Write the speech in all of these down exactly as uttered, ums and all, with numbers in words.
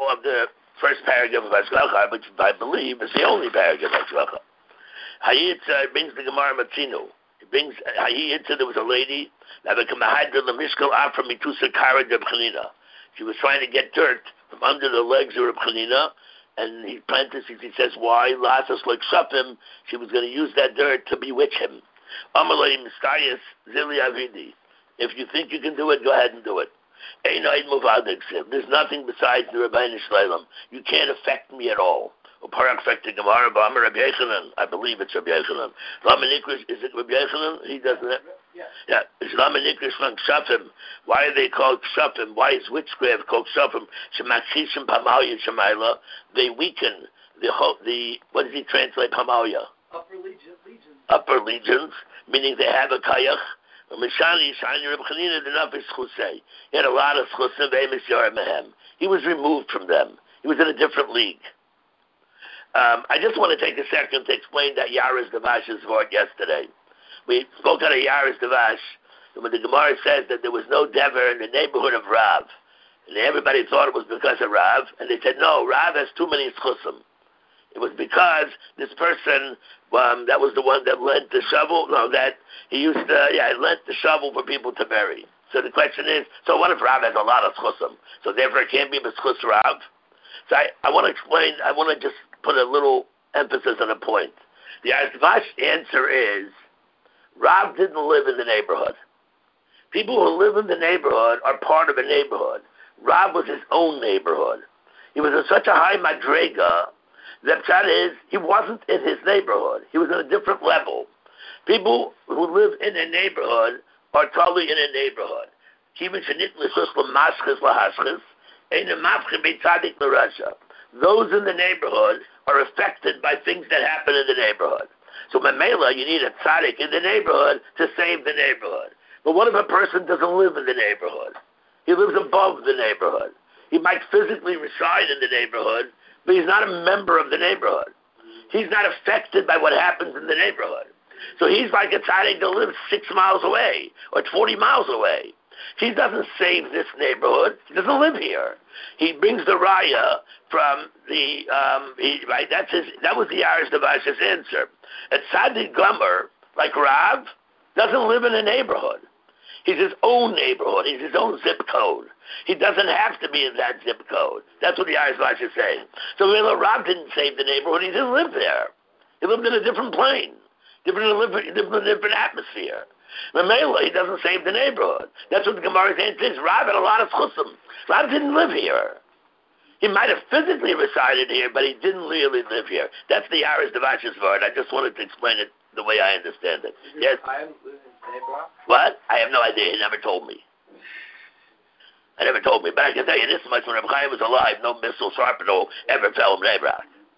of the first paragraph of Hashgacha, which I believe is the only paragraph of Hashgacha. Hayitza brings the Gemara Matzino. It brings Hayitza. There was a lady that became a hydra the mishkal af from mitusa kara de Bchanina. She was trying to get dirt from under the legs of Reb Chanina, and he parentheses, he says, why? Lasas like Shafim, she was going to use that dirt to bewitch him. Amalei Mistayas Zili Avidi. If you think you can do it, go ahead and do it. There's nothing besides the Rabbeinu Shleilam. You can't affect me at all. I believe it's Rabbi Yechanan. Is it Rabbi Yechanan? He doesn't have... Yeah. Yeah. Why are they called Kshafim? Why is witchcraft called Kshafim? They weaken the, the... What does he translate Pamalya? Upper legions. Upper legions, meaning they have a kayach. He had a lot of chusim. He was removed from them. He was in a different league. Um, I just want to take a second to explain that Yaris Davash's word yesterday. We spoke on a Yaris Davash, when the Gemara says that there was no dever in the neighborhood of Rav. And everybody thought it was because of Rav, and they said, no, Rav has too many chusim. It was because this person, um, that was the one that lent the shovel, no, that he used to, yeah, he lent the shovel for people to bury. So the question is, so what if Rav has a lot of chusim? So therefore it can't be B'schus Rav? So I, I want to explain, I want to just put a little emphasis on a point. The Ashvash answer is, Rav didn't live in the neighborhood. People who live in the neighborhood are part of a neighborhood. Rav was his own neighborhood. He was in such a high madrega, the pshat is, he wasn't in his neighborhood. He was at a different level. People who live in a neighborhood are totally in a neighborhood. Those in the neighborhood are affected by things that happen in the neighborhood. So Mamela, you need a tzaddik in the neighborhood to save the neighborhood. But what if a person doesn't live in the neighborhood? He lives above the neighborhood. He might physically reside in the neighborhood, but he's not a member of the neighborhood. He's not affected by what happens in the neighborhood. So he's like a tzaddik that lives six miles away or forty miles away. He doesn't save this neighborhood. He doesn't live here. He brings the raya from the um, he, right. That's his. That was the Yaris Davash's answer. A tzaddik gomer like Rav doesn't live in a neighborhood. He's his own neighborhood. He's his own zip code. He doesn't have to be in that zip code. That's what the Yaris Davash is saying. So Rav didn't save the neighborhood. He didn't live there. He lived in a different plane, different, different, different atmosphere. Mamela, he doesn't save the neighborhood. That's what the Gemara's answer is. Rav had a lot of chusim. Rav didn't live here. He might have physically resided here, but he didn't really live here. That's the Yaris Davash's word. I just wanted to explain it the way I understand it. Did yes? I live in Neighbor? What? I have no idea. He never told me. I never told me. But I can tell you this much. When Reb Chaim was alive, no missile sharpeno ever fell in Bnei Brak.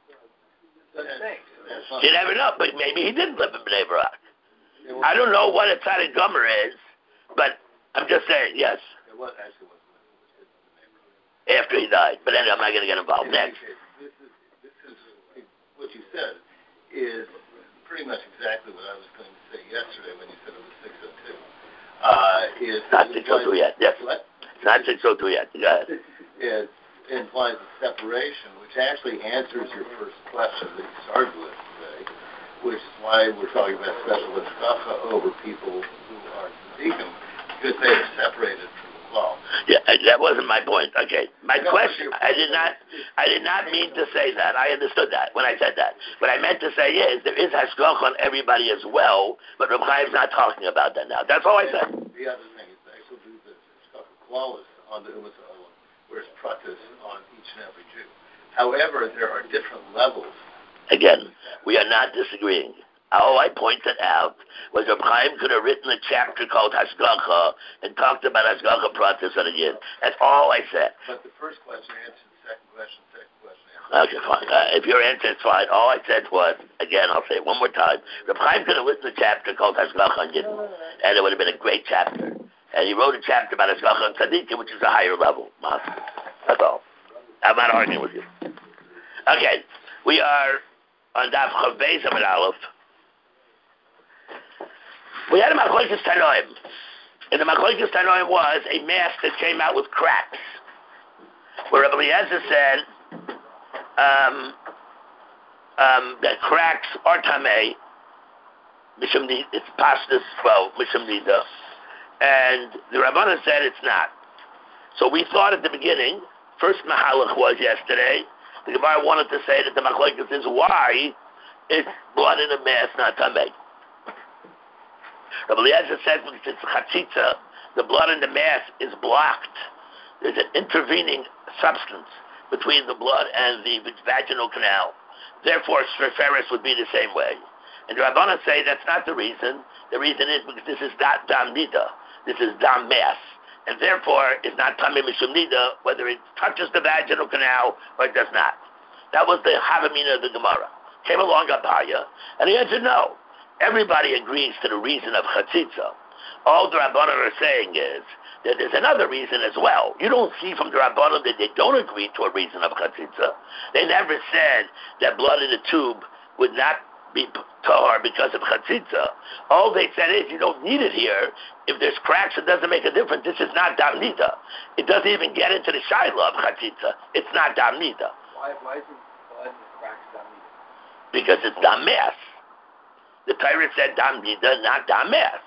You never know, but maybe he didn't live in Bnei Brak. I don't know what a tzaddik gomer is, but I'm just saying, yes. It was actually was after he died. But anyway, I'm not going to get involved. Next. This is, this is what you said is pretty much exactly what I was going to say yesterday when you said it was six oh two. Uh, is not six oh two yet, yes. What? Not six oh two yet. Go ahead. It implies a separation, which actually answers your first question that you started with today, which is why we're talking about special hashgacha over people who are tzaddikim, because they are separated from the klal. Yeah, that wasn't my point. Okay, my no, question. I did not. I did not mean to say that. I understood that when I said that. What I meant to say is there is hashgacha on everybody as well, but Reb Chaim's not talking about that now. That's all I said. The other thing is they actually do the hashgacha klal on the ummah, whereas pratis on each and every Jew. However, there are different levels. Again, we are not disagreeing. All I pointed out was Reb Chaim could have written a chapter called Hashgacha and talked about Hashgacha pratis on a yid. That's all I said. But the first question answered the second question, second question answered. Okay, fine. Uh, if your answer is fine, all I said was, again, I'll say it one more time, Reb Chaim could have written a chapter called Hashgacha on yid, and it would have been a great chapter. And he wrote a chapter about Hashgacha on tzaddikim, which is a higher level. That's all. I'm not arguing with you. Okay, we are on Daf Chav Beis Amud Aleph. We had a Machlokes Tanoim, and the Machlokes Tanoim was a mask that came out with cracks. where Rabbi Eliezer said um, um, that cracks are tamei, mishum nida, it's pastas twelve, mishum nida, and the Rabbanan said it's not. So we thought at the beginning, first mahalach was yesterday, the Gemara wanted to say that the machlokes is why is blood in a mass not tamei. Rabbi Eliezer says when it's chatzitza, the blood in the mass is blocked. There's an intervening substance between the blood and the vaginal canal. Therefore, Shreferis would be the same way. And the Rabbanan say that's not the reason. The reason is because this is not dam nida. This is dam mass. And therefore, it's not tamei mishum nida, whether it touches the vaginal canal or it does not. That was the Havamina of the Gemara. Came along Abaya, and he answered no. Everybody agrees to the reason of chatzitza. All the Rabbanan are saying is that there's another reason as well. You don't see from the Rabbanan that they don't agree to a reason of chatzitza. They never said that blood in the tube would not be tahor because of chatzitza. All they said is you don't need it here. If there's cracks, it doesn't make a difference. This is not dam nida. It doesn't even get into the shaila of chatzitza. It's not dam nida. Why, why isn't blood in the cracks dam nida? Because it's dam mass. The Torah said dam nida, not dam mass.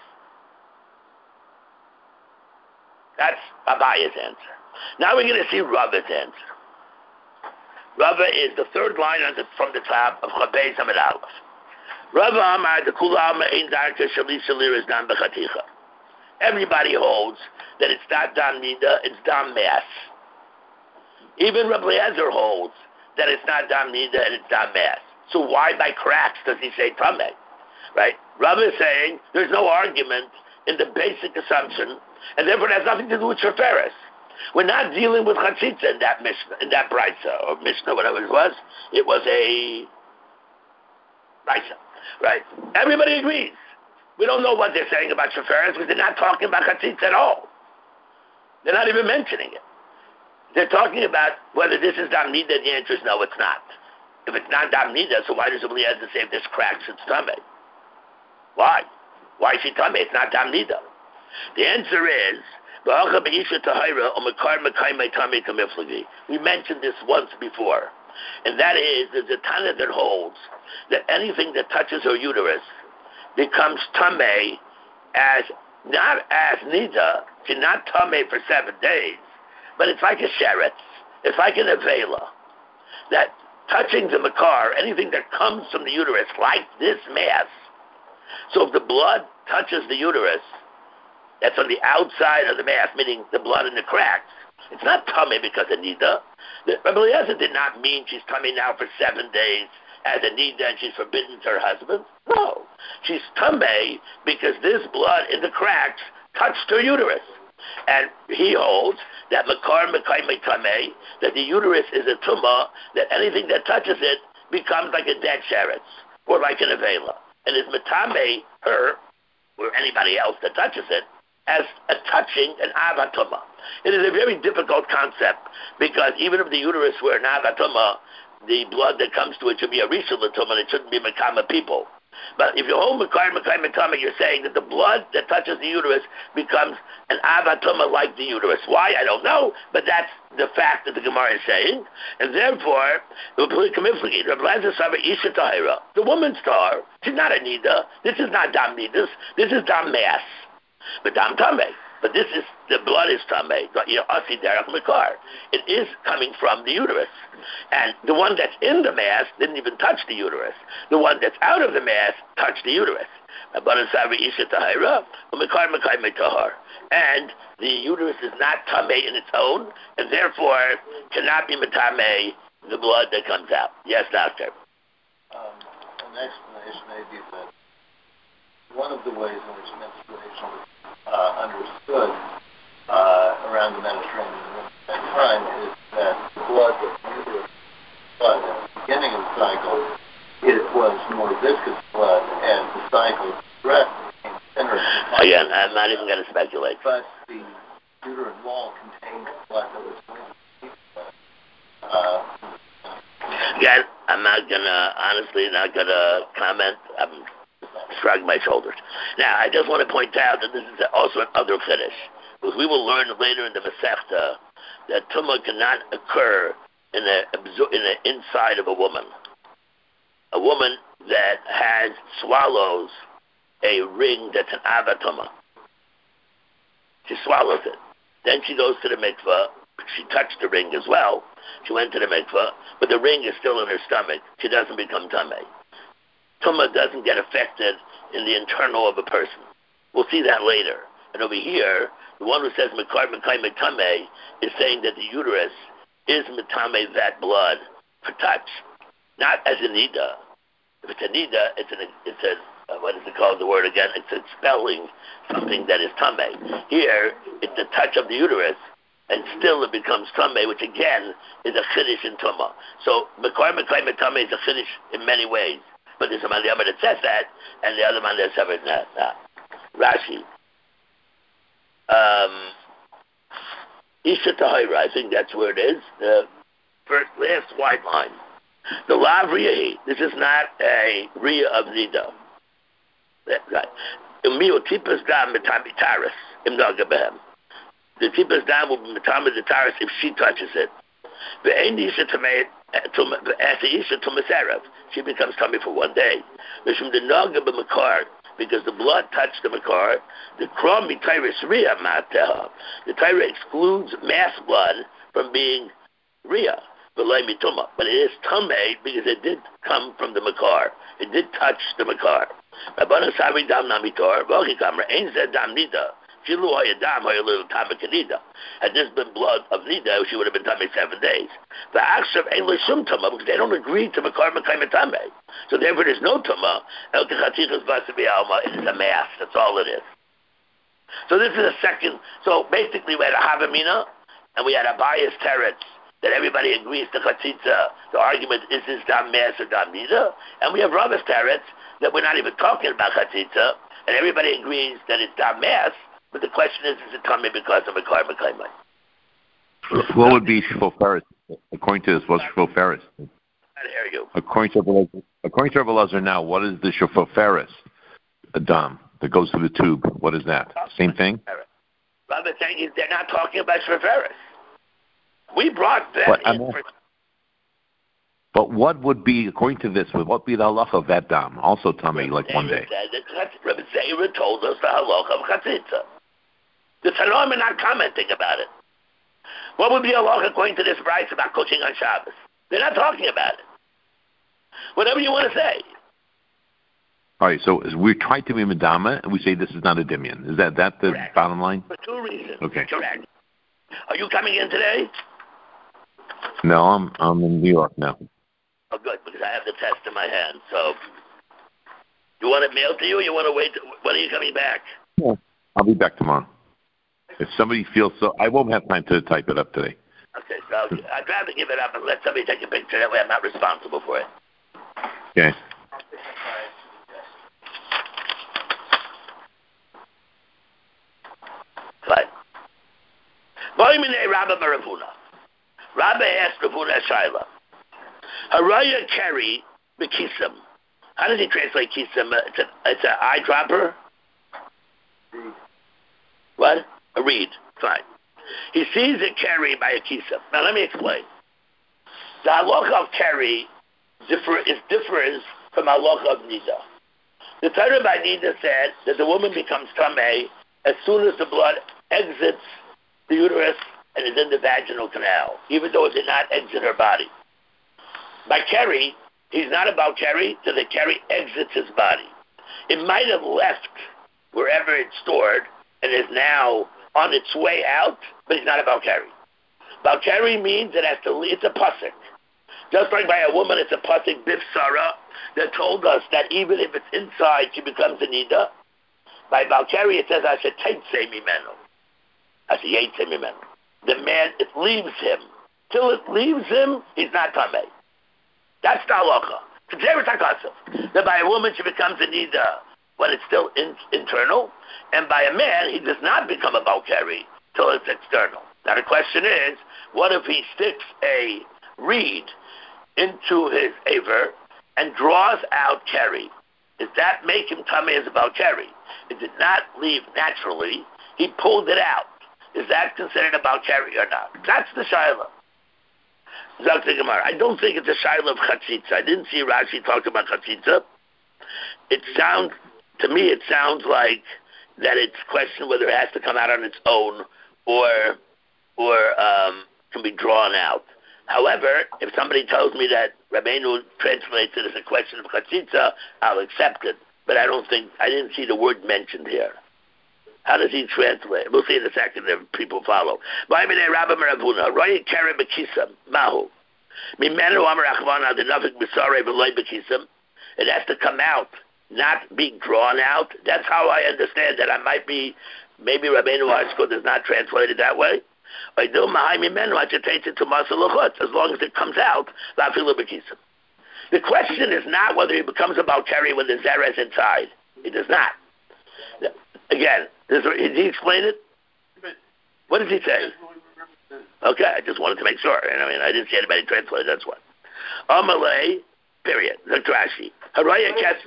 That's Abaya's answer. Now we're going to see Rava's answer. Rava is the third line on the, from the top of Chabez Amid Aleph. Rava Amar the Kula Amar Ein Darka Shali Shalir is Dam Bechaticha. Everybody holds that it's not dam nida, it's dam mass. Even Rabbi Eliezer holds that it's not dam nida and it's dam mass. So why by cracks does he say tamei? Right? Rava is saying there's no argument in the basic assumption, and therefore it has nothing to do with Sheferis. We're not dealing with chatzitza in that Mishnah, in that Brisa, or Mishnah, whatever it was. It was a Brisa, right? Everybody agrees. We don't know what they're saying about Sheferis because they're not talking about chatzitza at all. They're not even mentioning it. They're talking about whether this is dam nida. The answer is no, it's not. If it's not dam nida, so why does Rabbi Eliezer say if this cracks, it's tamei? Why? Why is she tamei? It's not dam nida. The answer is, we mentioned this once before, and that is, there's a Tana that holds that anything that touches her uterus becomes tamei as, not as nida, she's not tamei for seven days, but it's like a sheretz, it's like an avela, that touching the makar, anything that comes from the uterus, like this mass, so if the blood touches the uterus, that's on the outside of the mass, meaning the blood in the cracks, it's not tamei because of nida. Rabbi Eliezer did not mean she's tamei now for seven days as a nida and she's forbidden to her husband. No. She's tamei because this blood in the cracks touched her uterus. And he holds that makar mekayme tamei, that the uterus is a tumah, that anything that touches it becomes like a dead sheretz, or like an avela. And is metamei her, or anybody else that touches it, as a touching an avatuma. It is a very difficult concept because even if the uterus were an avatuma, the blood that comes to it should be a rishon l'tumah and it shouldn't be mekama people. But if you hold mekar mekayim metama, you're saying that the blood that touches the uterus becomes an avatuma like the uterus. Why? I don't know, but that's the fact that the Gemara is saying. And therefore, the woman's tar, she's not a nida. This is not dam nidas. This is dam mass. But dam tamei. But this is, the blood is tamei. You know, asi derech mekar. It is coming from the uterus. And the one that's in the mass didn't even touch the uterus. The one that's out of the mass touched the uterus. And the uterus is not tamei in its own, and therefore cannot be metamei the blood that comes out. Yes, doctor. Um, an explanation may be that one of the ways in which menstruation was uh, understood uh, around the Mediterranean at that time is that the blood of the uterus blood at the beginning of the cycle, it was more viscous blood, and the cycle progressed became thinner. Again, I'm not even going to speculate. But the uterine wall contained blood that was going to keep blood. Uh, Again, I'm not going to, honestly, not going to comment. I'm shrugging my shoulders. Now, I just want to point out that this is also an other finish, because we will learn later in the Masechta that tumah cannot occur in the in the inside of a woman. A woman that has swallows a ring that's an avatuma. She swallows it. Then she goes to the mikveh. She touched the ring as well. She went to the mikveh, but the ring is still in her stomach. She doesn't become tameh. Tumah doesn't get affected in the internal of a person. We'll see that later. And over here, the one who says mekar mekai metame is saying that the uterus is metame that blood for touch, not as a nida. If it's a nida, it's an it's a uh, what is it called? The word again? It's expelling something that is tameh. Here, it's the touch of the uterus, and still it becomes tameh, which again is a chiddush in tumah. So mekar mekai metame is a chiddush in many ways. But there's a man that says that, and the other man that says that. Nah. Rashi. Um, Isha Tahira, I think that's where it is. The first, last white line. The Lav Riyahi. This is not a Riya of Nida. Right. Umio Tipas Dam Mitami Taris. Imnagabehem. The Tipas Dam will be Mitami the Taris if she touches it. The Ain Isha Tamay. She becomes tummy for one day. Because the blood touched the makar, the kromi tyrus ria mateha. The tyra excludes mass blood from being ria, but it is tamei because it did come from the makar. It did touch the makar. Had this been blood of nida, she would have been tummy seven days. The akshav ain't l'shum tumah because they don't agree to makar mekayim tameh. So therefore, there's no tumah. El kachatichas basabi alma. It is a mass. That's all it is. So this is a second. So basically, we had a havamina and we had a bias teretz that everybody agrees to chatzitza. The argument is this dam mass or dam nida, and we have Rava's teretz that we're not even talking about chatzitza, and everybody agrees that it's dam mass. But the question is, is it tummy because of makar mekayim? What would be shoferis? According to this, what's shoferis? I hear you. According to Rabbi, according to Rabbi Lazar now, what is the shoferis? A dam that goes through the tube. What is that? Same thing? Rabbi saying they're not talking about shoferis. We brought them but, in. For... but what would be, according to this, would what be the halacha of that dam? Also tummy, like one day. Rabbi Zeira told us the halacha of chatzitza. The Tanoim are not commenting about it. What would be a halacha according to this brayso about coaching on Shabbos? They're not talking about it. Whatever you want to say. All right, so we're trying to be medama, and we say this is not a dimion. Is that that the Correct. bottom line? For two reasons. Okay. Correct. Are you coming in today? No, I'm I'm in New York now. Oh, good, because I have the test in my hand. So, you want it mailed to you, or you want to wait? When are you coming back? Yeah, I'll be back tomorrow. If somebody feels so, I won't have time to type it up today. Okay, so I'd rather give it up and let somebody take a picture. That way I'm not responsible for it. Okay. Fine. Rabba Maravuna. Rabba asked Ravuna Shaila. Haraya Keri Bekisam. How does he translate kisam? It's an it's an eyedropper? What? A reed. Fine. He sees a carry by a kisam. Now let me explain. The halacha of carry differ, is differs from halacha of nida. The Torah by nida said that the woman becomes tamei as soon as the blood exits the uterus and is in the vaginal canal, even though it did not exit her body. By carry, he's not about carry till the carry exits his body. It might have left wherever it's stored and is now on its way out, but it's not about carry. About carry means it has to leave. It's a pasuk. Just like by a woman, it's a pasuk bifsara that told us that even if it's inside, she becomes a nida. By Balkari, it says, I should take mimenu. I should yate mimenu. The man, it leaves him. Till it leaves him, he's not tamei. That's the halacha. That by a woman, she becomes a nida when it's still in, internal, and by a man, he does not become a Balkari till it's external. Now the question is, what if he sticks a reed into his aver and draws out keri? Does that make him tamei as a Balkari? It did not leave naturally. He pulled it out. is that considered a Balkari or not? That's the Shaila. Zakta Gemara. I don't think it's a Shaila of Chatzitza. I didn't see Rashi talk about Chatzitza. It sounds, to me, it sounds like that it's questioned whether it has to come out on its own or or um, can be drawn out. However, if somebody tells me that Rabbeinu translates it as a question of Chatzitza, I'll accept it. But I don't think, I didn't see the word mentioned here. How does he translate? We'll see in a second if people follow. It has to come out, not being drawn out. That's how I understand that. I might be, maybe Rabbeinu Ashko does not translate it that way. As long as it comes out, the question is not whether he becomes a Balkari when the Zera is inside. It does not. Again, does, did he explain it? What did he say? Okay, I just wanted to make sure. I mean, I didn't see anybody translate. That's why. Amalei, period. Look to Rashi. Haraya Ket.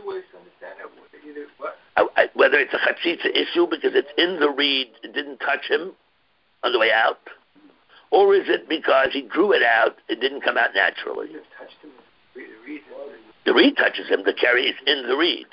Whether it's a chatzitza issue because it's in the reed, it didn't touch him on the way out, or is it because he drew it out, it didn't come out naturally? The reed touches him. The carry is in the reed.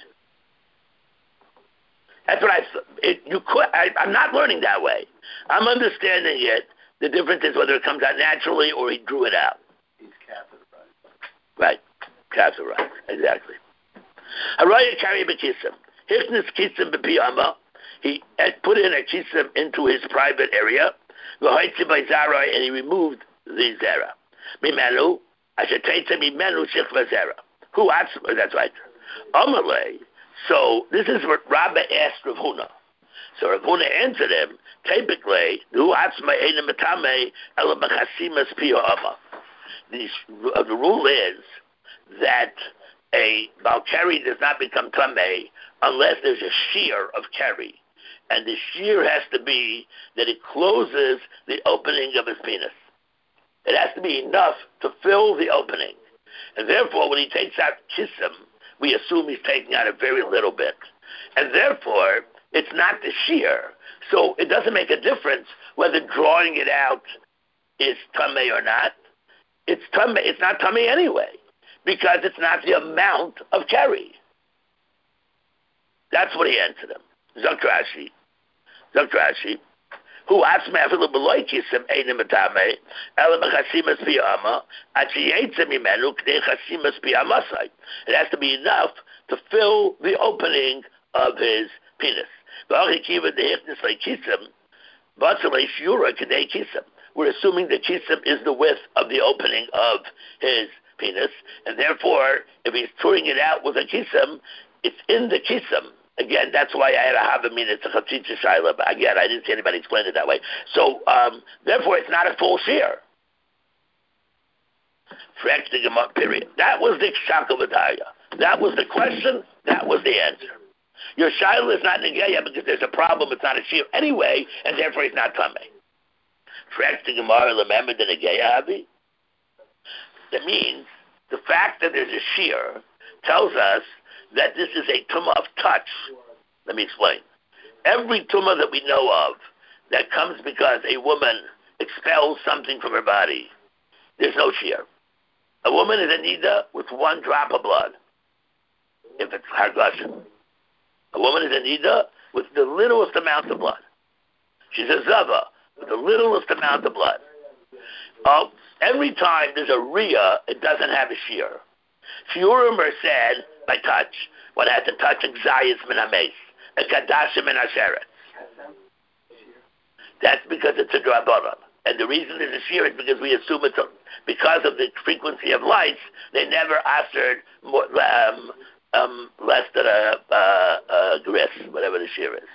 That's what I. It, you could. I, I'm not learning that way. I'm understanding it. The difference is whether it comes out naturally or he drew it out. He's catheterized. Right, catheterized. Exactly. Haraya carry b'kisim. Hifnis kisim b'piyama. He had put in a kisim into his private area. V'hoitzi by zara, and he removed the zera. Mimenu ashetayta mimenu shikva zera. Who atzma? That's right. Amalei. So this is what Rabbi asked Rav Huna. So Rav Huna answered him, typically, the rule is that a Balkari does not become Tameh unless there's a shear of Kari. And the shear has to be that it closes the opening of his penis. It has to be enough to fill the opening. And therefore, when he takes out Kisim, we assume he's taking out a very little bit. And therefore, it's not the shear. So it doesn't make a difference whether drawing it out is tamei or not. It's tamei. It's not tamei anyway, because it's not the amount of carry. That's what he answered him. Zakrashi. Zakrashi. Who asked me afilu b'loy kisim einim tamei ela b'chasimas piyama achiyetzem imenu k'nei chasimas piyamasai. It has to be enough to fill the opening of his penis. We're assuming the kisim is the width of the opening of his penis, and therefore, if he's touring it out with a kisim, it's in the kisim. Again, that's why I had a havamin. It's a chatzitza shaila. But again, I didn't see anybody explain it that way. So, um, therefore, it's not a full shear. Period. That was the shakovadaya. That was the question. That was the answer. Your shaila is not negeya because there's a problem. It's not a shear anyway, and therefore it's not tamei. Remember the negeya havi? That means the fact that there's a shear tells us that this is a tumah of touch. Let me explain. Every tumah that we know of that comes because a woman expels something from her body, there's no shear. A woman is a nida with one drop of blood, if it's hargashin. A woman is a nida with the littlest amount of blood. She's a zava with the littlest amount of blood. Oh, every time there's a riyah, it doesn't have a shear. Shiurim are said by touch. One has to touch a gzayis min hameis, a kadashim min hasheret. That's because it's a drabanan. And the reason there's a shear is because we assume it's a, because of the frequency of lights, they never answered more, um, um, less than a, uh, a gris, whatever the shear is.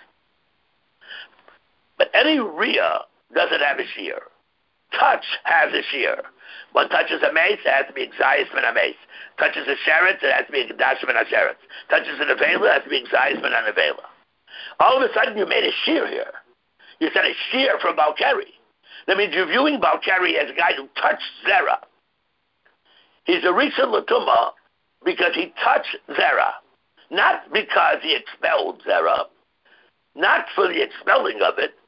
But any riyah doesn't have a shear. Touch has a shear. One touches a mace, it has to be gzayis min hameis. Touches a sheretz, it has to be a kadashim min hasheretz. Touches an avela, it has to be gzayis min hanavela. All of a sudden, you made a shear here. You said a shear from Balkari. That means you're viewing Balkari as a guy who touched Zera. He's a Rishon Latuma because he touched Zera. Not because he expelled Zera. Not for the expelling of it,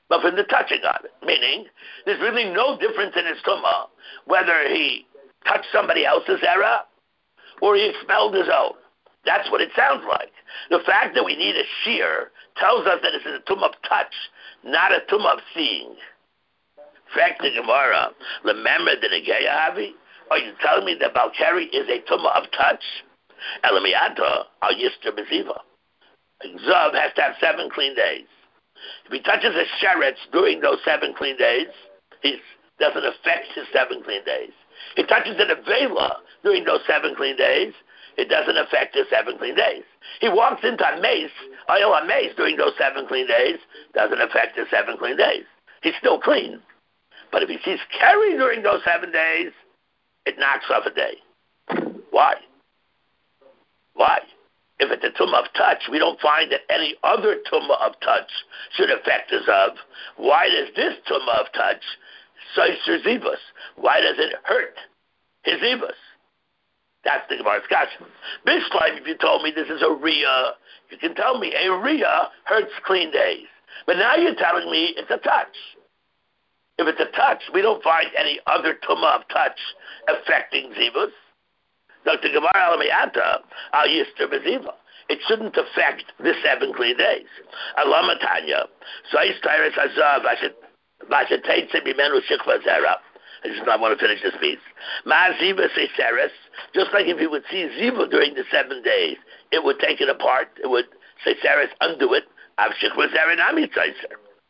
but from the touching on it. Meaning, there's really no difference in his tumah whether he touched somebody else's era or he expelled his own. That's what it sounds like. The fact that we need a shear tells us that it's a tumah of touch, not a tumah of seeing. Fact the Gemara, remember the Negeya Havi? Are you telling me that Balkari is a tumah of touch? Elamiyata al Yister Beziva. Zav has to have seven clean days. If he touches a sheretz during those seven clean days, it doesn't affect his seven clean days. He touches an avela during those seven clean days, it doesn't affect his seven clean days. He walks into a mace, oil a mace during those seven clean days, doesn't affect his seven clean days. He's still clean. But if he sees carry during those seven days, it knocks off a day. Why? Why? If it's a tumah of touch, we don't find that any other tumah of touch should affect his of. Why does this tumah of touch, Seiser Zivus, why does it hurt his Zivus? That's the Gemara's question. Bishleim, if you told me this is a Riyah, you can tell me a Riyah hurts clean days. But now you're telling me it's a touch. If it's a touch, we don't find any other tumah of touch affecting Zivus. Doctor Gemara Alamayata, Al Yister Beziva. It shouldn't affect the seven clean days. Alama Tanya, Sais Tyrus Azav, Vashatate Sebimenu Shikva Zera. I just I want to finish this piece. Ma Ziva Seseres, just like if you would see Ziva during the seven days, it would take it apart, it would Seseres undo it, Av Shikva Zera Nami Tzaiser.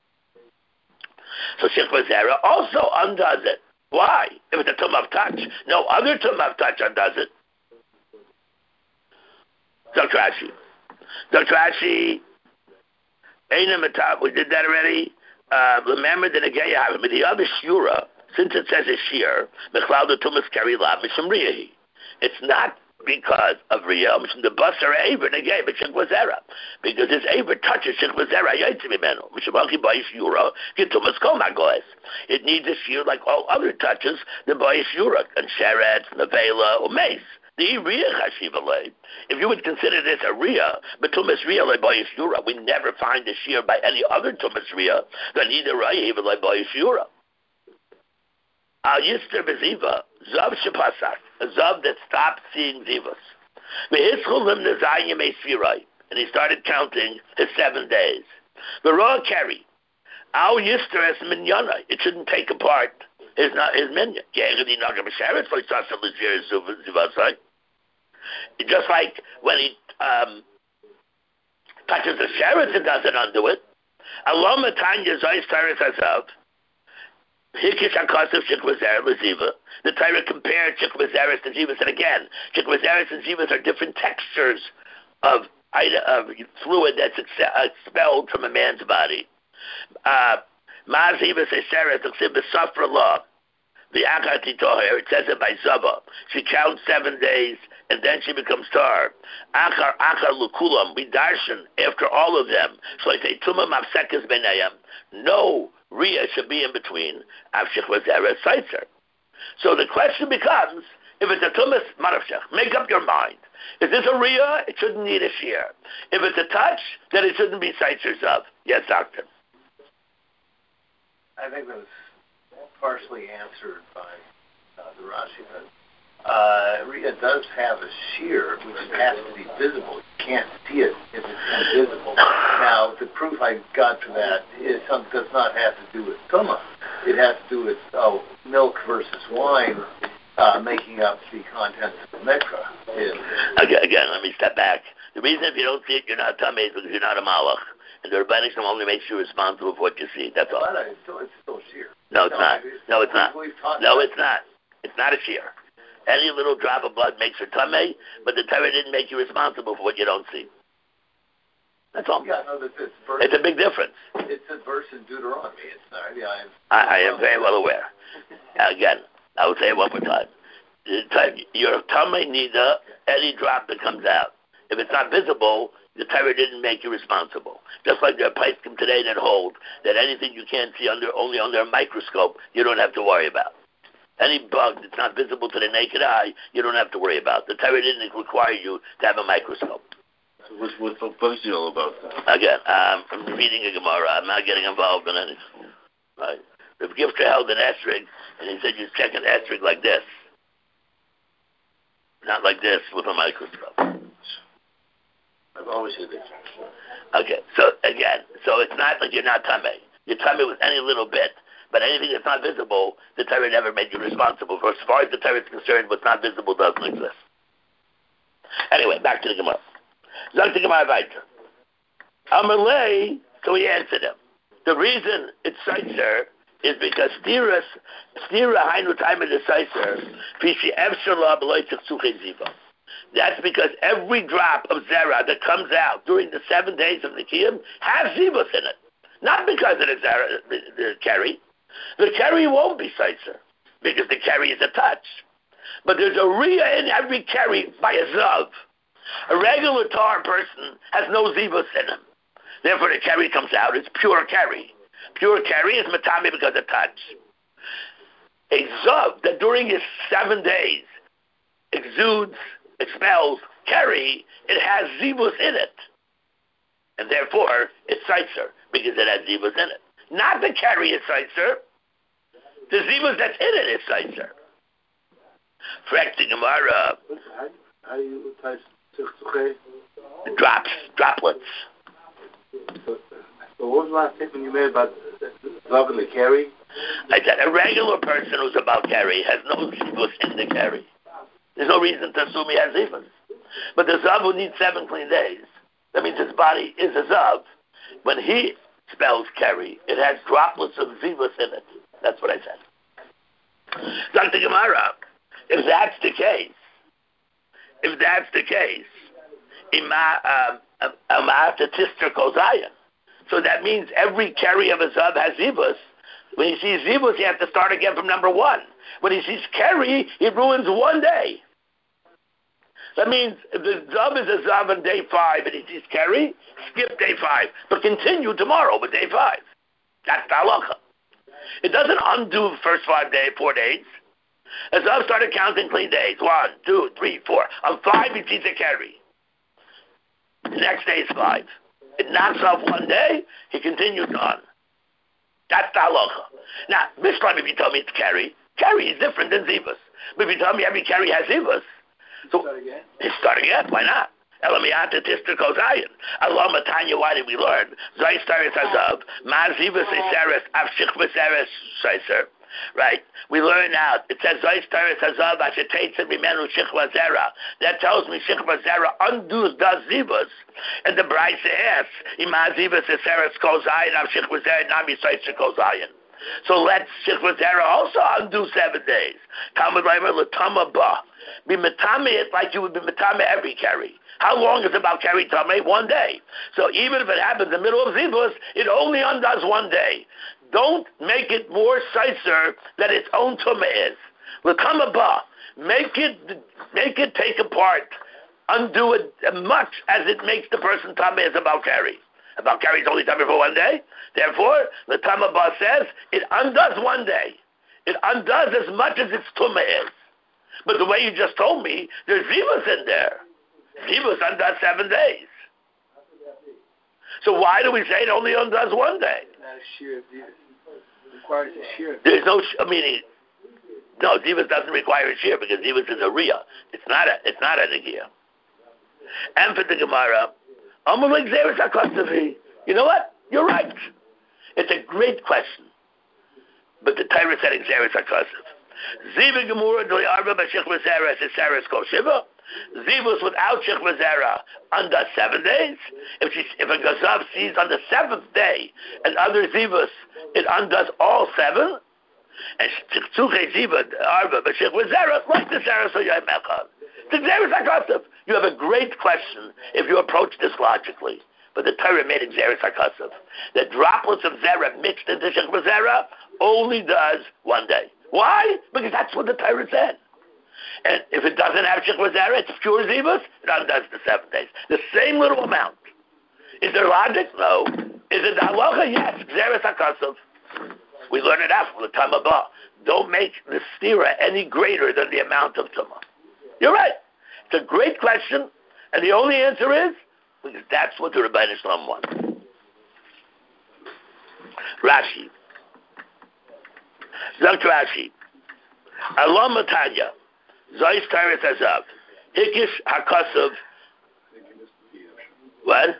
So Shikva Zera also undoes it. Why? If it's a tumah of touch. No other tumah of touch undoes it. Doctor Rashi. Doctor Rashi, we did that already. Uh, remember the Negeya Havi. But the other Shura, since it says a shear, it's not because of Riyah, the Basar Aver, Negei, but Shikvazera. Because his Aver touches Shikvazera, Yaitsimimeno, Mishamaki Bayis Yura, Gitumas Komagoes. It needs a shear like all other touches, the Bayis Yura, and Sheretz, Nevela, or Mace. The Riyah Chashiva. If you would consider this a Riyah, but Tumas Riyah like Bayis Yura, we never find a shear by any other Tumas Riyah than either Riyah even like Bayis Yura. Al Yister Beziva, Zav Shapasak, a Zav that stopped seeing Zivas. And he started counting his seven days. The raw carry. Al Yister as Minyana. It shouldn't take apart his his minyan. Just like when he um, touches the sheretz, it doesn't undo it. Aloma Tanya Zayis Taris Hazav. The Torah compared Shikvazeres to Zivas, and again, Shikvazeres and Zivas are different textures of, of fluid that's expelled from a man's body. Ma Zivas Eseres, the Safra law, the Akati Toher, it says it by Zava. She counts seven days, and then she becomes tar. Achar Achar Lukulam, we darshan after all of them. So I say Tuma Mafsekes Benayam. No Riyah should be in between Avshich Vazera Seitzer. So the question becomes, if it's a Tumas Marafshech, make up your mind. Is this a Riyah? It shouldn't need a shear. If it's a touch, then it shouldn't be Seitzer's of. Yes, doctor. I think that was partially answered by uh, the Rashi. But uh, Riyah does have a shear, which has to be visible. You can't see it if it's invisible. Now, the proof I got for that is something does not have to do with tumah. It has to do with oh, milk versus wine uh, making up the contents of the mikvah. Again, again, let me step back. The reason if you don't see it, you're not tummy is because you're not a malach. And the Rebbeinu only makes you responsible for what you see. That's all. But it's still, it's still shear. No, it's no, not. No, it's not. No, it's that. not. It's not a shear. Any little drop of blood makes her tummy, but the Torah didn't make you responsible for what you don't see. That's all. Yeah, no, that's, it's, verse, it's a big difference. It's a verse in Deuteronomy. It's not. Yeah, I'm, I, I am very well aware. Again, I will say it one more time. Your tummy neither any drop that comes out. If it's not visible, the Torah didn't make you responsible. Just like there are poskim today that hold that anything you can't see under only under a microscope, you don't have to worry about. Any bug that's not visible to the naked eye, you don't have to worry about. The Torah didn't require you to have a microscope. So what's, what's so functional about that? Again, um, I'm reading a Gemara. I'm not getting involved in anything. Right? The Gifter held an esrig, and he said you check an esrig like this. Not like this with a microscope. I've always said that. Okay, so again, so it's not like you're not tummy. You're tummy with any little bit, but anything that's not visible, the Torah never made you responsible for. As far as the Torah is concerned, what's not visible doesn't exist. Anyway, back to the Gemara. Zog the Gemara weiter. Amalei, so he answered him. The reason it's Seitzer is because Stira Stira Hainu time of the Seitzer, Pishi Evshala Beloy Tzchuche Ziva. That's because every drop of zera that comes out during the seven days of the Kiyum has zivus in it. Not because of the zera, the, the carry. The carry won't be seitzer because the carry is a touch. But there's a riyah in every carry by a zav. A regular tar person has no zivus in him. Therefore, the carry comes out. It's pure carry. Pure carry is matami because of touch. A zav that during his seven days exudes, expels, carry, it has zivus in it. And therefore, it's seitzer, because it has zivus in it. Not the carry is seitzer. The zivus that's in it is seitzer. Fracting Gemara. How, how do you touch tzchuche? Drops, droplets. So, so what was the last statement you made about love and the carry? I said a regular person who's about carry has no zivus in the carry. There's no reason to assume he has zivus. But the zav who needs seven clean days, that means his body is a zav. When he spells carry, it has droplets of zivus in it. That's what I said. Doctor Gemara, if that's the case, if that's the case, so that means every carry of a zav has zivus. When he sees zivus, he has to start again from number one. When he sees carry, he ruins one day. That means if the zav is a zav on day five and he sees carry, skip day five, but continue tomorrow with day five. That's the halacha. It doesn't undo the first five days, four days. A zav started counting clean days. One, two, three, four. On five, he sees a carry. The next day is five. It knocks off one day, he continues on. That's the halacha. Now, this time if you tell me it's carry, carry is different than zivus. But if you tell me every carry has zivus, so start again? It's start again. Why not? Elamiyata tistra kozayin. Allah matanya. Why did we learn? Zay staris hazav. Ma zivus eseres avshich v'seres shayser. Right? We learn now. It says Zay staris hazav asheteitze bimenu shichva zera. That tells me shichva zera undoes does zivus. And the Braisa asks, Ima zivus eseres kozayin avshich v'zera nami shayser kozayin. So let's shichva zera also undo seven days. Talmud Reimer l'tama ba. Be metame it like you would be metame every carry. How long is about carry tame? One day. So even if it happens in the middle of zivus, it only undoes one day. Don't make it more seitzer than its own tumah is. L'tama ba. Make it, make it take apart. Undo it as much as it makes the person tameh is about carry. About carry is only tameh for one day. Therefore, the Tama Ba says it undoes one day. It undoes as much as its tumah is. But the way you just told me, there's zivus in there. Zivus undoes seven days. So why do we say it only undoes one day? Not a shear of zivus. It requires a shear. There's no, I mean, no, zivus doesn't require a shear because zivus is a riyah. It's not a, it's not a negiah. And for the Gemara, Amalek Zeres HaKosavi. You know what? You're right. It's a great question. But the Torah said Zeres HaKosav. Ziva Gemura Doi Arba B'Shich V'Zeres is Zeres Kol Shiva. Zivus without Shich V'Zera under seven days. If she, if a Gazav sees on the seventh day and other Zivus, it undoes all seven. And Tzchuche Ziva Arba B'Shich V'Zera like the Zeres Hoyay Mechad. The Zeres HaKosav. You have a great question if you approach this logically. But the Torah made it Zeres HaKosav. The droplets of Zera mixed into Shich V'Zera only does one day. Why? Because that's what the Torah said. And if it doesn't have Shich V'Zera, it's pure Zivus, it undoes the seven days. The same little amount. Is there logic? No. Is it halacha? Yes. Zeres HaKosav. We learn it out from the Tama Ba. Don't make the stira any greater than the amount of Tumah. You're right. It's a great question, and the only answer is because that's what the Rebbeinu Shalom wants. Rashi. Zok Rashi. Alom Matanya. Zois Taris Azav. Hikish HaKosav. What?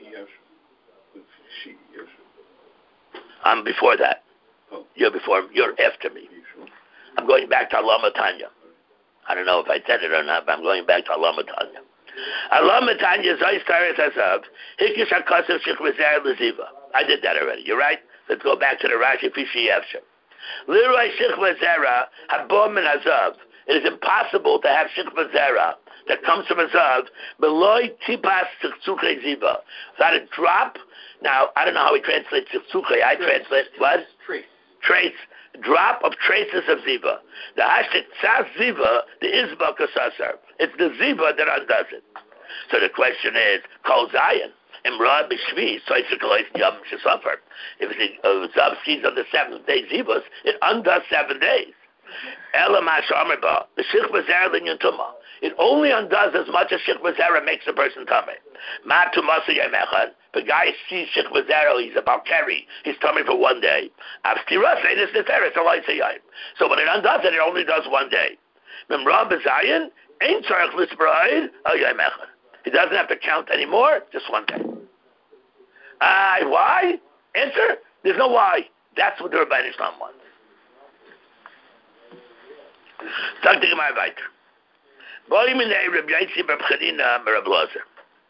I'm before that. You're before. You're after me. I'm going back to Alom Matanya. I don't know if I said it or not, but I'm going back to Alom Matanya. Alom Matanya Zois Taris Azav. Hikish HaKosav Shechvazer Leziva. I did that already. You're right. Let's go back to the Rashi Fishi Yevshem. Leroy Shechva Zera Habom and Azav. It is impossible to have Shechva Zera that comes from Azav beloy Tipas Tzukhe Ziva. Without a drop. Now, I don't know how he translates Tzukhe. I translate what? Trace. Trace. Drop of traces of Ziva. The hashtag Tzaz Ziva, the Izba Kasasar. It's the Ziva that undoes it. So the question is, Kol Zayin. Imra b'shvi, so it's a yom shesafar. If the Zav sees on the seventh day Zivos, it undoes seven days. Ela masha amerba, the shikva zera linyan tuma. It only undoes as much as shikva zera makes a person tummy. Ma tumasa yemechan. The guy sees shikva zera, he's about carry. He's tummy for one day. Abstira say this neteres alaysayim. So when it undoes it, it only does one day. Imra b'zayin ain't tzarich l'sbraid al yemechan. He doesn't have to count anymore, just one day. Uh, why? Answer, there's no why. That's what the Rebbeinu Shalom wants. Sag the Gemara weiter. Boy minei Reb Yaitzi Reb Chanina Reb Lozer.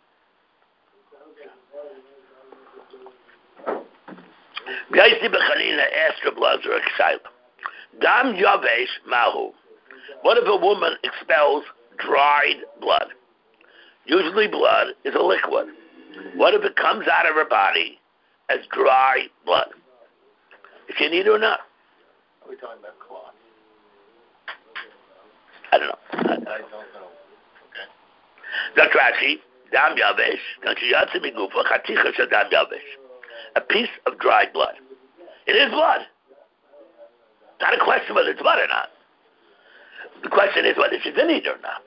Yaitzi Reb Chanina asked Reb Lozer a kshaila. Dam yavesh mahu. What if a woman expels dried blood? Usually blood is a liquid. What if it comes out of her body as dry blood? If you need it or not? Are we talking about cloth? I don't know. I, I, I don't know. Okay. Dr. Rashi, dam yavesh, dam yavesh. A piece of dried blood. It is blood. Not a question whether it's blood or not. The question is whether she's in it or not.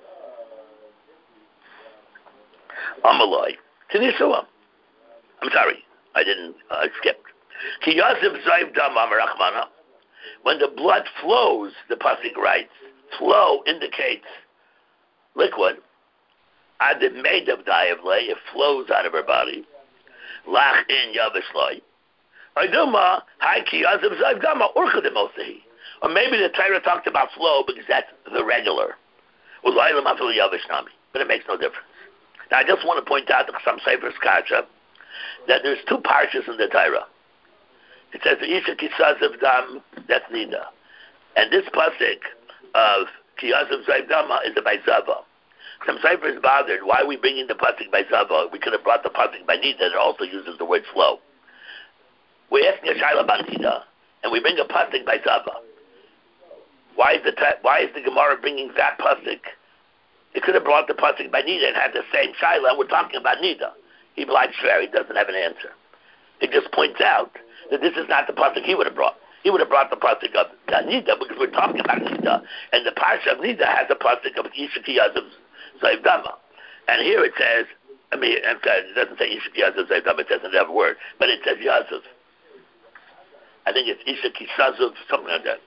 Amaloi. Tinisuam. I'm sorry. I didn't, uh, I skipped. Ki Yosef Zayv Dam Amarachmana. When the blood flows, the pasuk writes, flow indicates liquid. Adim made of Dayavle, it flows out of her body. Lach in Yavishloi. Aiduma, Hai Ki Yosef Zayv Dama Urchademosahi. Or maybe the Torah talked about flow because that's the regular. But it makes no difference. Now, I just want to point out to some Sefer's Kasha that there's two parshas in the Torah. It says, Isha Kisazav Dam, that's Nida. And this pasuk of Kiyazav Zayv Dama is the Baizava. Some Sefer is bothered, why are we bringing the pasuk by Zava? We could have brought the pasuk by Nida that also uses the word flow. We're asking a Shaila about Nida, and we bring a pasuk by Zava. Why is the why is the Gemara bringing that pasuk? It could have brought the pasuk by Nida and had the same Shaila, and we're talking about Nida. He blind swear, he doesn't have an answer. He just points out that this is not the pasuk he would have brought. He would have brought the pasuk of Nida because we're talking about Nida, and the parsha of Nida has a pasuk of Yishak Yazav Zayv Dama. And here it says, I mean, it doesn't say Yishak Yazav Zayv Dama, it says another word, but it says Yazav. I think it's Yishak Yazav, something like that.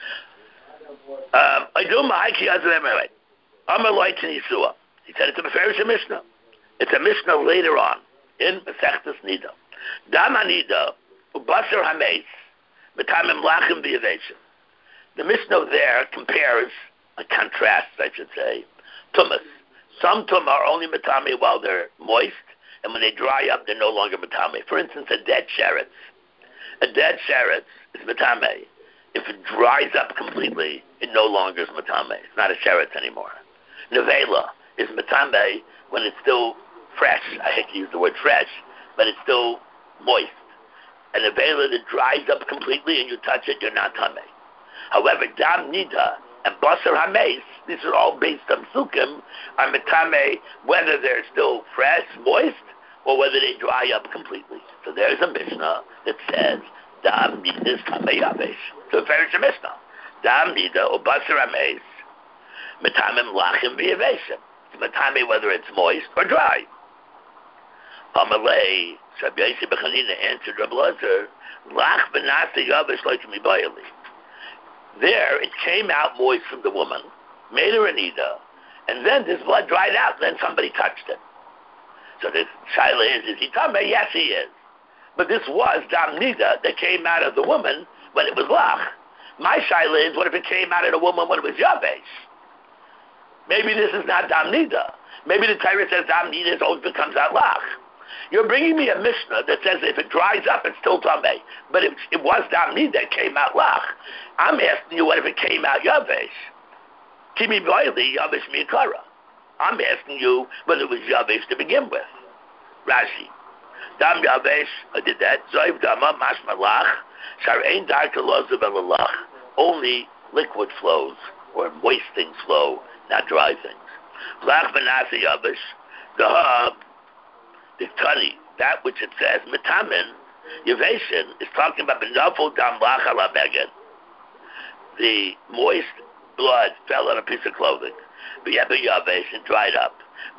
Um, I do my Yazav. I'm a light in Yisua. He said it's a Meferish Mishnah. It's a Mishnah later on in Masechtas Nida. Dama Nida, Ubasar Hameis, Metamim Lachim V'Yaveshim. The Mishnah there compares, a contrast, I should say, tumas. Some tum are only matame while they're moist, and when they dry up, they're no longer matame. For instance, a dead sheretz. A dead sheretz is matame. If it dries up completely, it no longer is matame. It's not a sheretz anymore. Nevela is matame when it's still fresh. I hate to use the word fresh, but it's still moist. And a nevela that dries up completely and you touch it, you're not tame. However, dam nida and basar hameis, these are all based on sukkim, are matame whether they're still fresh, moist, or whether they dry up completely. So there's a Mishnah that says dam nida is tamei yavesh. So there's a Mishnah. Dam nida or basar hameis, matamim lachim v'yaveshim. It's matame whether it's moist or dry. Amalei, Rabbi Yossi Bechanina answered Rabbi Lazar, Lach v'nasi yavish like mibayali. There, it came out moist from the woman, made her an ida, and then this blood dried out, and then somebody touched it. So the shaila is, is he tamei? Yes, he is. But this was dam nida that came out of the woman when it was lach. My shaila is, what if it came out of the woman when it was yavesh? Maybe this is not dam nida. Maybe the Torah says dam nida always becomes out lach. You're bringing me a Mishnah that says if it dries up, it's still tamei. But it, it was dam nida that came out lach. I'm asking you, what if it came out yavesh? Kimi boili yavesh mi'ikara. I'm asking you whether it was yavesh to begin with. Rashi. Dam yavesh, I did that. Zoiv dama mashma lach. Sharein darka lozav elalach. Only liquid flows, or moist things flow, not dry things. Lach v'nasi yavesh. The hub, the tani, that which it says, mitamin, yaveshin, is talking about benafol dam lach ala beged. The moist blood fell on a piece of clothing. Yavesh and dried up.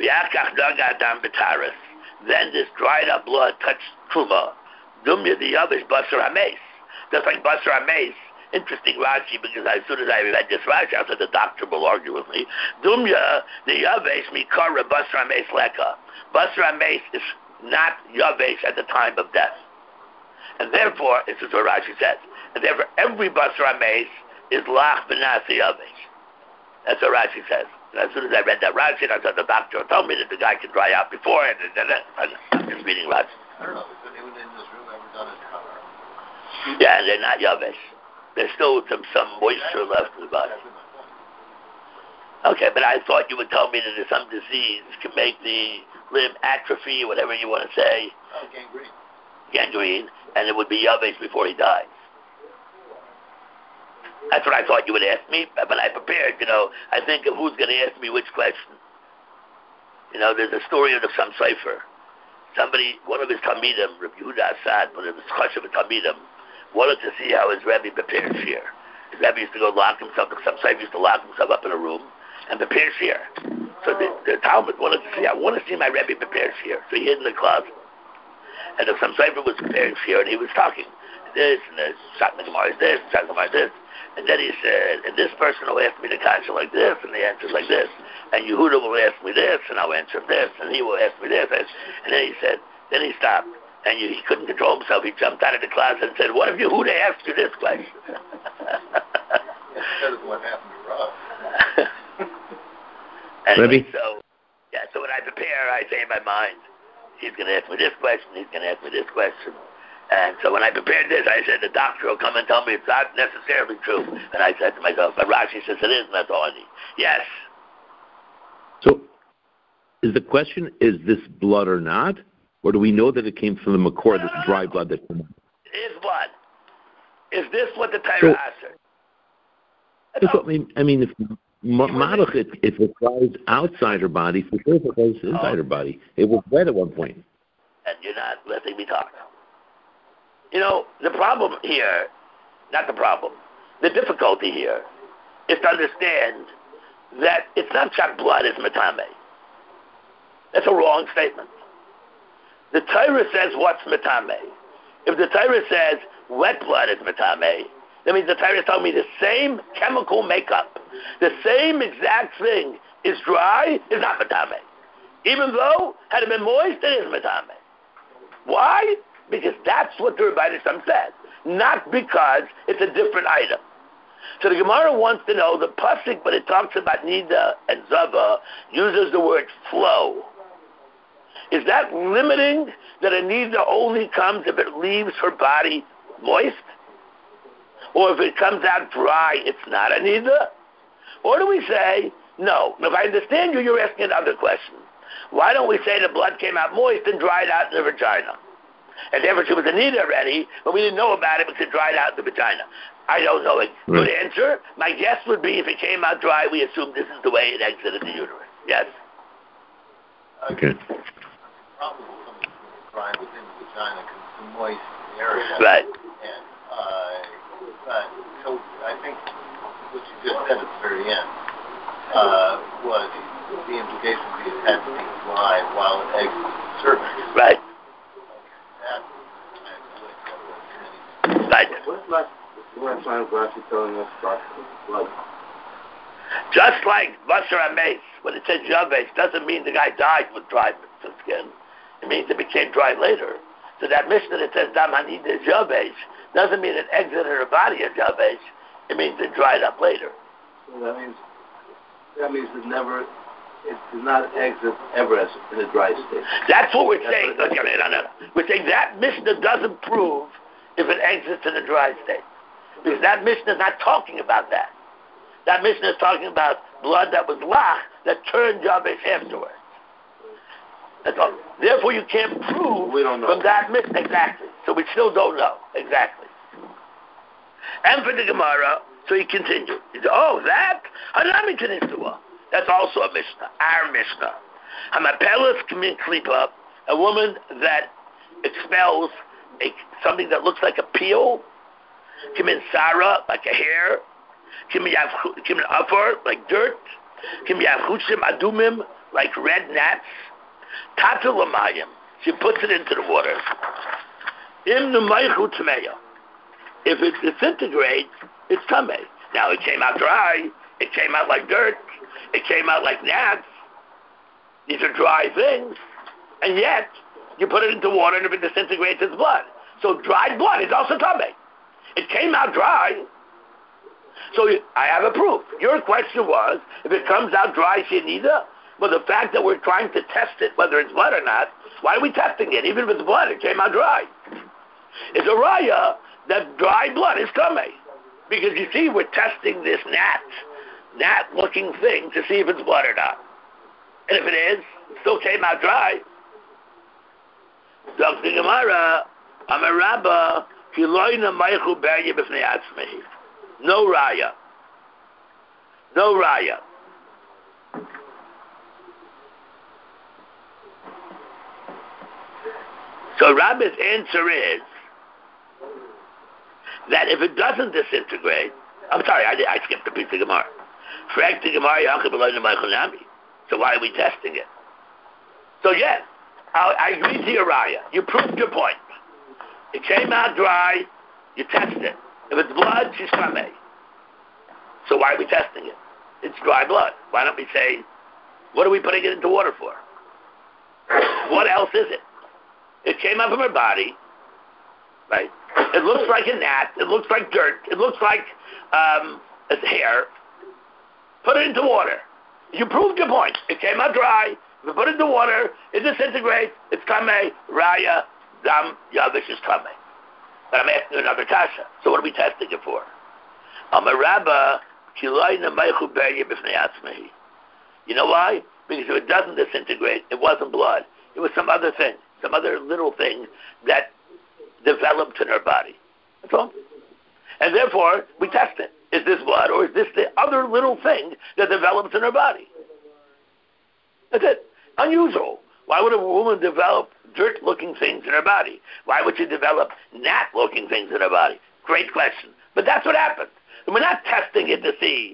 Then this dried up blood touched truma. Dumya the yavesh basar hameis. Just like basar hameis. Interesting Rashi, because as soon as I read this Rashi, I said the doctor will argue with me. Dumya the yavesh mikara basar hameis leka. Basar hameis is not yavesh at the time of death, and therefore this is what Rashi says. And therefore every basar hameis is lach v'nasi yavesh. That's what Rashi says. And as soon as I read that Rashi, I thought the doctor told me that the guy can dry out before, and, and, and, and I'm just reading Rashi. I don't know. Has anyone in this room ever done his car? Yeah, and they're not yavesh. There's still some, some moisture left in the body. Okay, but I thought you would tell me that there's some disease can make the limb atrophy, whatever you want to say. Oh, gangrene. Gangrene, and it would be yavesh before he dies. That's what I thought you would ask me, but when I prepared, you know, I think of who's going to ask me which question. You know, there's a story of some cipher. Somebody, one of his Talmidim, Rabbi Yehuda Assad, one of his Chashav Talmidim, wanted to see how his Rebbe prepared shir. His Rebbe used to go lock himself, some cipher used to lock himself up in a room and prepare shir. So the, the Talmud wanted to see, I want to see my Rebbe prepare shir. So he hid in the closet. And the some cipher was preparing shir, and he was talking. This and this, Shatna Gemara is this, Shatna Gemara is this. And then he said, and this person will ask me the kasha like this, and the answer's like this. And Yehuda will ask me this, and I'll answer this, and he will ask me this. And then he said, then he stopped. And you, he couldn't control himself. He jumped out of the closet and said, what if Yehuda asked you this question? Instead of what happened to Rob. Anyway, so, yeah, so when I prepare, I say in my mind, he's going to ask me this question, he's going to ask me this question. And so when I prepared this, I said, the doctor will come and tell me it's not necessarily true. And I said to myself, but Rashi says it is, and that's all I need. Yes. So, is the question, is this blood or not? Or do we know that it came from the Makor, this dry blood that came out? It is blood. Is this what the Torah so, answered? I mean, I mean, if Madach, if, if it dries outside her body, for sure if it goes inside oh. her body. It was wet at one point. And you're not letting me talk. You know, the problem here, not the problem, the difficulty here is to understand that it's not shot blood, it's metame. That's a wrong statement. The Torah says what's metame. If the Torah says wet blood is metame, that means the Torah is telling me the same chemical makeup, the same exact thing is dry, is not metame. Even though, had it been moist, it is metame. Why? Because that's what the Rebbeinu Shem said, not because it's a different item. So the Gemara wants to know the pasuk, but it talks about Nida and Zava, uses the word flow. Is that limiting that a Nida only comes if it leaves her body moist? Or if it comes out dry, it's not a Nida? Or do we say, no, if I understand you, you're asking another question. Why don't we say the blood came out moist and dried out in the vagina? And therefore she was a Nida already, but we didn't know about it because it dried out in the vagina. I don't know a good right. answer. My guess would be if it came out dry, we assume this is the way it exited the uterus. Yes? Okay. Probably something dry within the vagina because it's a moist area. Right. And uh, uh, so I think what you just said at the very end uh, was the implication would be it had to be dry while it exited the cervix. Right. last, last time Rashi telling us about blood? Just like Basar HaMeis, when it says Yavesh, doesn't mean the guy died with dry skin. It means it became dry later. So that Mishnah that says Dam Hanid is Yavesh doesn't mean it exited her body as Yavesh. It means it dried up later. So that means that means it never, it did not exit ever as in a dry state. That's what we're saying. What no, no, no. We're saying that Mishnah doesn't prove if it exits in a dry state. Because that Mishnah is not talking about that. That Mishnah is talking about blood that was lach that turned Yavesh afterwards. That's all. Therefore, you can't prove we don't know. from that Mishnah. Exactly. So we still don't know. Exactly. And for the Gemara, so he continued. He said, oh, that? That's also a Mishnah. Our Mishnah. Hamapelas kamin klipa, a woman that expels a, something that looks like a peel. Kimin Sarah, like a hair. Kimin Afar, like dirt. Kimin Yavchushim Adumim, like red gnats. Tata Lamayim, she puts it into the water. Im Numaychu Tmeya. If it disintegrates, it's Tameh. Now it came out dry, it came out like dirt, it came out like gnats. These are dry things, and yet you put it into water and if it disintegrates, it's blood. So dried blood is also Tameh. It came out dry, so I have a proof. Your question was, if it comes out dry, Shenida, well, the fact that we're trying to test it, whether it's blood or not, why are we testing it? Even if it's blood, it came out dry. It's a raya that dry blood is tamei. Because you see, we're testing this gnat, gnat-looking thing to see if it's blood or not. And if it is, it still came out dry. Doctor Gemara, I'm a rabba, no raya. No raya. So Rabbi's answer is that if it doesn't disintegrate, I'm sorry, I, I skipped a piece of Gemara. So why are we testing it? So yes, I, I agree to your raya. You proved your point. It came out dry, you test it. If it's blood, she's tamei. So why are we testing it? It's dry blood. Why don't we say, what are we putting it into water for? What else is it? It came out from her body, right? It looks like a gnat. It looks like dirt. It looks like um, a hair. Put it into water. You proved your point. It came out dry. If you put it into water, it disintegrates. It's tamei, raya, dam, yavish is tamei. But I'm asking you another kasha. So what are we testing it for? I'm a rabba. You know why? Because if it doesn't disintegrate, it wasn't blood. It was some other thing. Some other little thing that developed in her body. That's all. And therefore, we test it. Is this blood or is this the other little thing that develops in her body? That's it. Unusual. Why would a woman develop dirt-looking things in her body? Why would she develop gnat-looking things in her body? Great question. But that's what happened. And we're not testing it to see.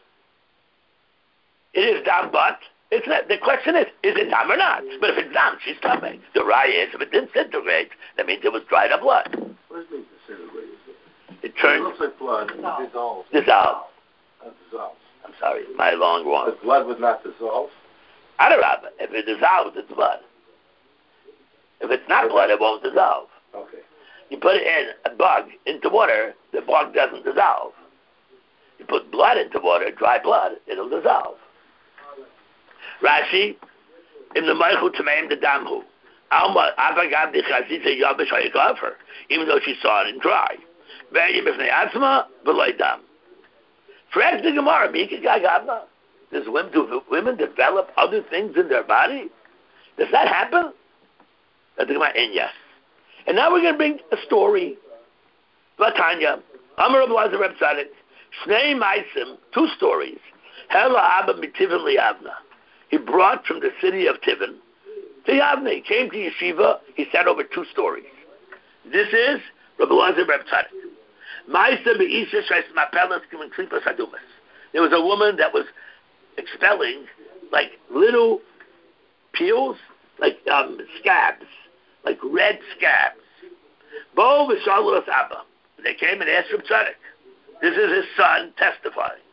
It is dam, but it's not. The question is, is it dam or not? But if it's dam, she's coming. The raya is, if it disintegrates, that means it was dried up blood. What does it mean disintegrate? It turns... It looks like blood. It dissolves. Dissolves. Not dissolves. I'm sorry, my long wrong. The blood would not dissolve? Adarabba. If it dissolves, it's blood. If it's not blood, it won't dissolve. Okay. You put it in a bug into water, the bug doesn't dissolve. You put blood into water, dry blood, it'll dissolve. Rashi, in the Meichu Tameim the Damhu, Alma Avagab the Chazita Yabish Hayagaver, even though she saw it in dry. Very Bifnei Atzma, Belay Dam. Correct the Gemara, Mika Gagabna. Does women, do women develop other things in their body? Does that happen? That's the Gemara, and yes. And now we're going to bring a story. Vatanya, Amar Abelazar Reb Tzaddik, Shnei Maisim, two stories. Hela Abba Mitivin Liavna. He brought from the city of Tivin to Yavna. He came to Yeshiva. He sat over two stories. This is Rabbi Elazar Reb Tzaddik. Ma'isa be'isha shais mapelas kimin klipas hadumas. There was a woman that was expelling like little peels, like um, scabs, like red scabs. Bo v'shalu es Abba. They came and asked Reb Tzadok. This is his son testifying.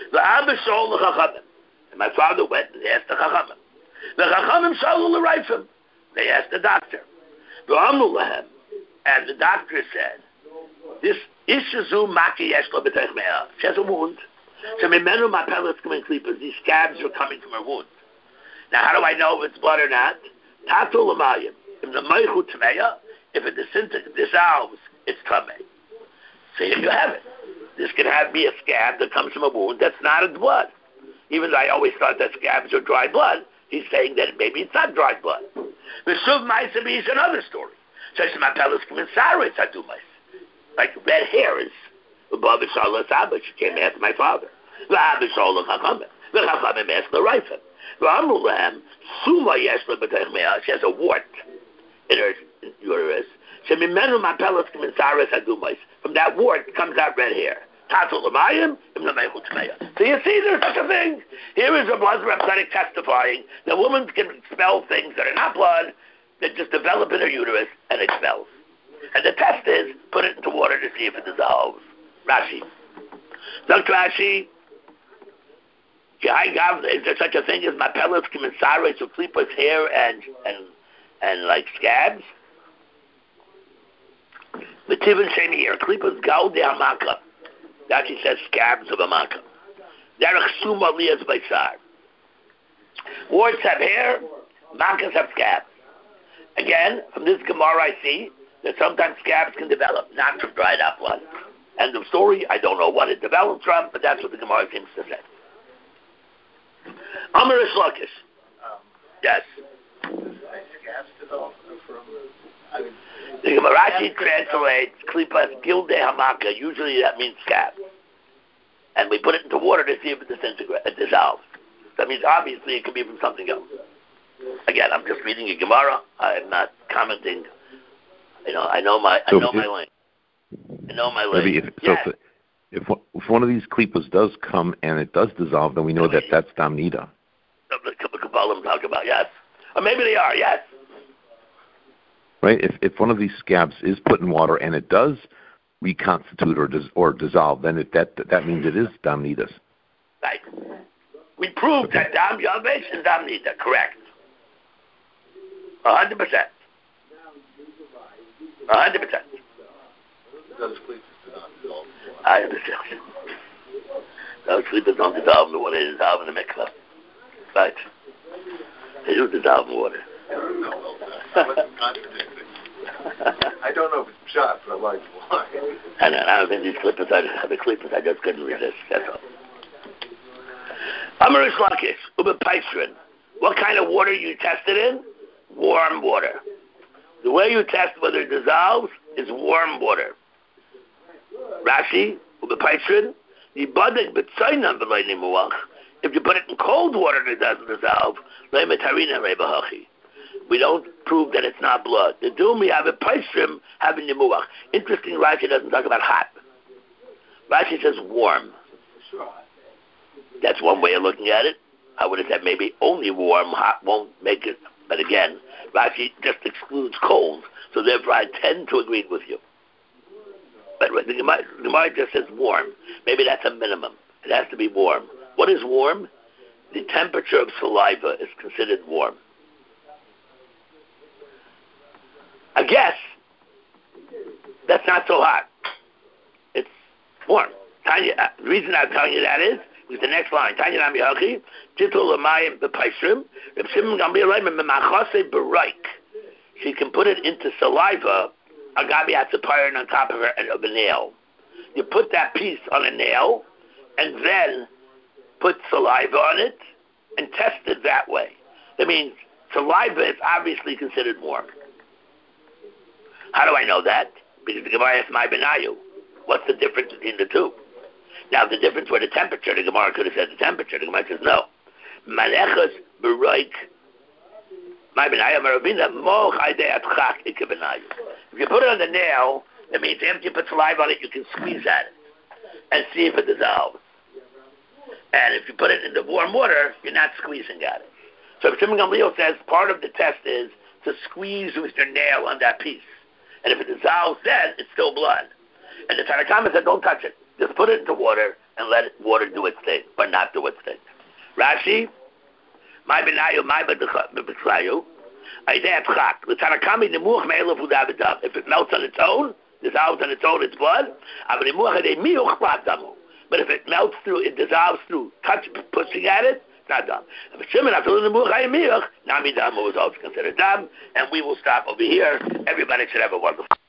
And my father went and asked the Chachamim. The Chachamim Shalul L'Reifim. They asked the doctor. And the doctor said, this Ishazu Maki Yeshlo B'Teich Me'ah. She has a wound. So Mimenu my pellets come in klipas. These scabs are coming from her wound. Now how do I know if it's blood or not? Tatul L'Mayim. If the Meichu Tmeya, if it dissolves, it's Tameh. So here you have it. This can have be a scab that comes from a wound that's not in blood. Even though I always thought that scabs are dry blood, he's saying that maybe it's not dry blood. Veshuv Ma'asabi is another story. So my pellets come in Saris Adumais. Like red hair is above his Shalas Abba. She came after my father. L'Abba Shalas Chachamim. L'Chachamim asked the Reifim. L'Amru Lahem Suma Yeshla B'Teich Me'ah. She has a wart in her uterus. So Mimenu my pellets come in Saris Adumais. From that wart comes out red hair. So you see, there's such a thing. Here is a blood representative testifying that women can expel things that are not blood, that just develop in her uterus, and it expels. And the test is, put it into water to see if it dissolves. Rashi. Doctor Rashi, is there such a thing as my pellets commensare to klipas hair and, and, and like scabs? The Tivin Shemi here, klipas gal de hamaka. That he says scabs of a makkah. Derech suma liyas baisar. Warts have hair, makkahs have scabs. Again, from this Gemara I see that sometimes scabs can develop, not from dried up blood. End of story. I don't know what it develops from, but that's what the Gemara seems to say. Amar Ishlakish. Um, yes. Scabs develop from. I mean, the Gemarashi translates klipas gilde hamaka. Usually that means scab. And we put it into water to see if it disintegrates, it dissolves. That means obviously it could be from something else. Again, I'm just reading a Gemara. I'm not commenting. You know, I know my, I know my lane. I know my lane. If, so yes. if, if if one of these klipas does come and it does dissolve, then we know that that's damnida. The Kabbalah talk about yes, or maybe they are yes. Right? If if one of these scabs is put in water and it does reconstitute or dis, or dissolve, then it, that that means it is damnidas. Right. We proved okay. that dam yavesh is damnida. Correct. A hundred percent. A hundred percent. Those cleats do not dissolve. I understand. Those cleats don't dissolve in the water. They dissolve in the mikvah. Right. They do dissolve in water. No, well, contradicting. I don't know if it's shot, but I like why. I don't, I don't think these clippers are the clippers. I just couldn't resist. That's all. Amarish Lakish, Uber Paisrin. What kind of water you tested in? Warm water. The way you test whether it dissolves is warm water. Rashi, Uber Paisrin. If you put it in cold water and it doesn't dissolve, we don't prove that it's not blood. The doom we have a paisrim having the muach. Interesting, Rashi doesn't talk about hot. Rashi says warm. That's one way of looking at it. I would have said maybe only warm, hot won't make it. But again, Rashi just excludes cold, so therefore I tend to agree with you. But the Gemara just says warm. Maybe that's a minimum. It has to be warm. What is warm? The temperature of saliva is considered warm. I guess that's not so hot. It's warm. Tanya, uh, the reason I'm telling you that is because the next line, Tanya Nami Hachi, Titul Lamayim Bepaisrim, Reb Shimon Gamliel Memachase Baraik. She can put it into saliva, Agabi Atzaparan on top of her of a nail. You put that piece on a nail, and then put saliva on it, and test it that way. That means saliva is obviously considered warm. How do I know that? Because the Gemara asks my benayu. What's the difference between the two? Now, the difference were the temperature. The Gemara could have said the temperature. The Gemara says no. Malechas beroik. My benayu maravina mo chaydeat chak ikebenayu. If you put it on the nail, that means after you put saliva on it, you can squeeze at it and see if it dissolves. And if you put it in the warm water, you're not squeezing at it. So Shimon Gamliel says part of the test is to squeeze with your nail on that piece. And if it dissolves then, it's still blood. And the Tanakama said, don't touch it. Just put it into water and let it, water do its thing, or not do its thing. Rashi, my benayu, my benayu, if it melts on its own, dissolves on its own, it's blood. But if it melts through, it dissolves through touch, pushing at it, it's not done. If it's shimon, nami dam is also considered dam, and we will stop over here. Everybody should have a wonderful